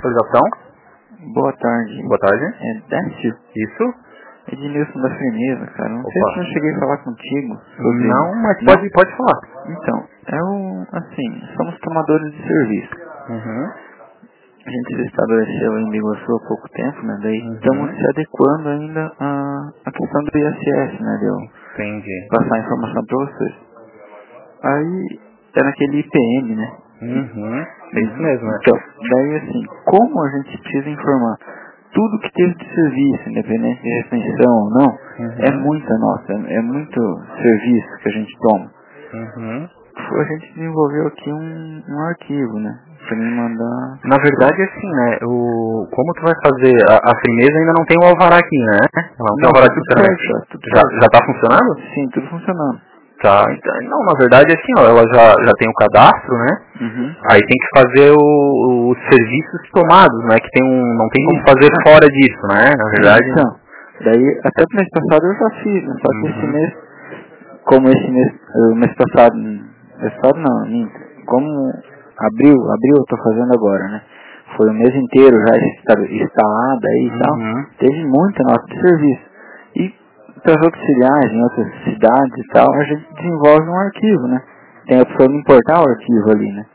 sua ligação. Boa tarde. Boa tarde. É Décio? Isso? Ednilson da Firmeza, cara. Não sei Opa. se eu cheguei a falar contigo sobre... Não, mas Não? pode falar. Então, somos tomadores de serviço. Uhum. A gente se estabeleceu em Biguaçu há pouco tempo, né? Daí estamos se adequando ainda à questão do ISS, né? De eu Entendi. passar a informação para vocês. Aí, é naquele IPM, né? Uhum. É isso mesmo, né? Então, daí assim, como a gente precisa informar tudo que teve de serviço, independente de retenção ou não, é muita nota, é muito serviço que a gente toma. Uhum. A gente desenvolveu aqui um arquivo, né? Pra me mandar... Na verdade, assim, né? Como tu vai fazer... A firmeza ainda não tem o alvará aqui, né? Ela não tem o alvará de tudo funcionamento. certo. Já tá funcionando? Sim, tudo funcionando. Tá, então, não, na verdade, assim, ó, ela já tem o cadastro, né? Aí tem que fazer os serviços tomados, né? Que não tem como fazer fora disso, né? Na verdade. Então, daí, até o mês passado eu já fiz, né? Só que esse mês, como o mês passado não, minto. Como abril eu tô fazendo agora, né? Foi o mês inteiro já instalado aí e tal. Teve muita nota de serviço. E para as outras filiais, em outras cidades e tal, a gente desenvolve um arquivo, né? Tem a opção de importar o arquivo ali, né?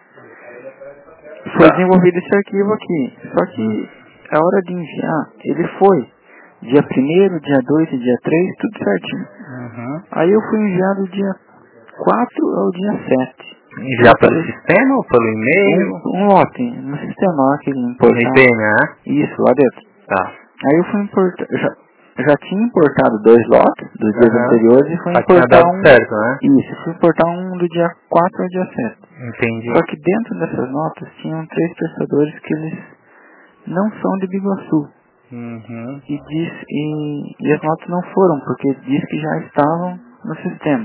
Foi desenvolvido esse arquivo aqui. Só que a hora de enviar, ele foi dia 1º, dia 2 e dia 3, tudo certinho. Aí eu fui enviado dia 4 ao dia 7. Enviar pelo sistema ou pelo e-mail? Um lote, no sistema lá que ele importar. IPM, né? Isso, lá dentro. Tá. Aí eu fui importar, já tinha importado 2 lotes dos dias anteriores e fui importar um. Certo, né? Isso, fui importar um do dia 4 ao dia 7. Entendi. Só que dentro dessas notas tinham 3 prestadores que eles não são de Biguaçu. E as notas não foram, porque diz que já estavam no sistema.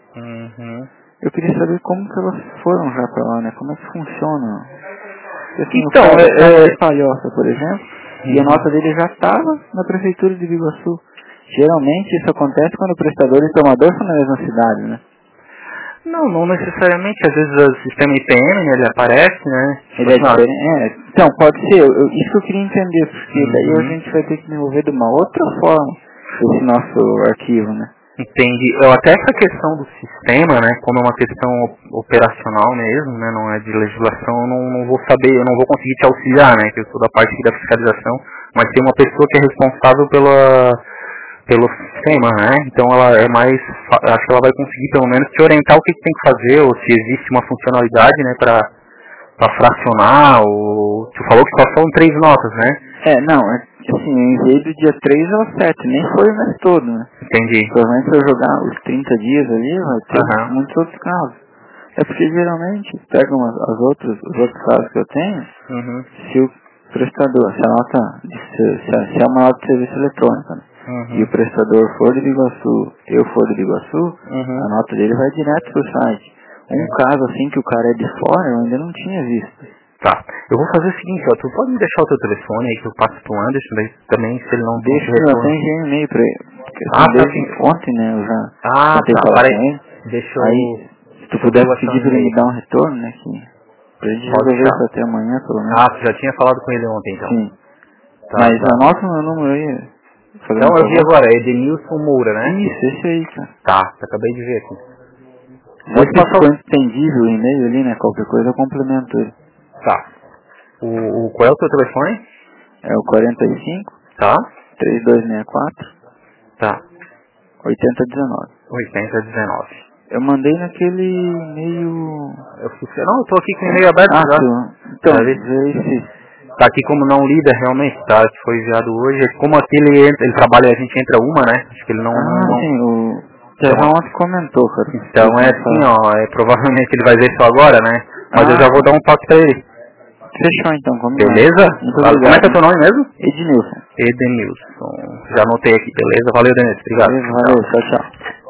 Eu queria saber como que elas foram já pra lá, né? Como é que funciona? Assim, Então, o cara de Palhoça, por exemplo, e a nota dele já estava na prefeitura de Biguaçu. Geralmente isso acontece quando o prestador e o tomador são na mesma cidade, né? Não necessariamente. Às vezes o sistema IPM, né, ele aparece, né? Ele é diferente. Então, pode ser. Isso que eu queria entender, porque daí a gente vai ter que desenvolver de uma outra forma esse nosso arquivo, né? Entendi. Até essa questão do sistema, né, como é uma questão operacional mesmo, né, não é de legislação, eu não vou saber, eu não vou conseguir te auxiliar, né, que eu sou da parte da fiscalização, mas tem uma pessoa que é responsável pelo sistema, né, então ela é mais, acho que ela vai conseguir pelo menos te orientar o que tem que fazer, ou se existe uma funcionalidade, né, para fracionar, ou tu falou que só são 3 notas, né? Assim, eu enviei do dia 3 ao 7, nem foi o mês todo, né? Entendi. Provavelmente se eu jogar os 30 dias ali, vai ter muitos outros casos. É porque geralmente pegam os outros casos que eu tenho, se o prestador, se é uma nota de serviço eletrônico, né? E o prestador for de Biguaçu, eu for de Biguaçu, a nota dele vai direto pro site. Um caso assim que o cara é de fora, eu ainda não tinha visto. Tá, eu vou fazer o seguinte, ó, tu pode me deixar o teu telefone aí que eu passo pro Anderson, daí também se ele não deixa, eu até enviei um e-mail pra ele. Porque desde ontem, né, eu já tentei falar com ele. Deixa aí, se tu puder pedir pra ele me dar um retorno, né, pra gente resolver isso até amanhã, pelo menos. Tu já tinha falado com ele ontem, então. Sim. Tá, mas anota o meu número aí. Então eu vi agora, é Edenilson Moura, né? Isso, esse aí, cara. Tá, acabei de ver aqui. Pode passar o entendível o e-mail ali, né, qualquer coisa eu complemento ele. Tá. Qual é o teu telefone? É o 45 tá 3264 tá 8019. Eu mandei naquele e-mail... eu tô aqui com o e-mail aberto já. Então, esse... Tá aqui como não lida realmente, tá? Que foi enviado hoje. Como aquele ele trabalha, a gente entra uma, né? Acho que ele não... sim, o Zezão ontem comentou, cara. Então é assim, ó, provavelmente ele vai ver isso agora, né? Mas eu já vou dar um toque pra ele. Fechou então, combinado. Beleza? Muito obrigado. Como é que é teu nome mesmo? Ednilson. Edenilson. Já anotei aqui, beleza? Valeu, Denilson. Obrigado. Beleza, valeu, tchau.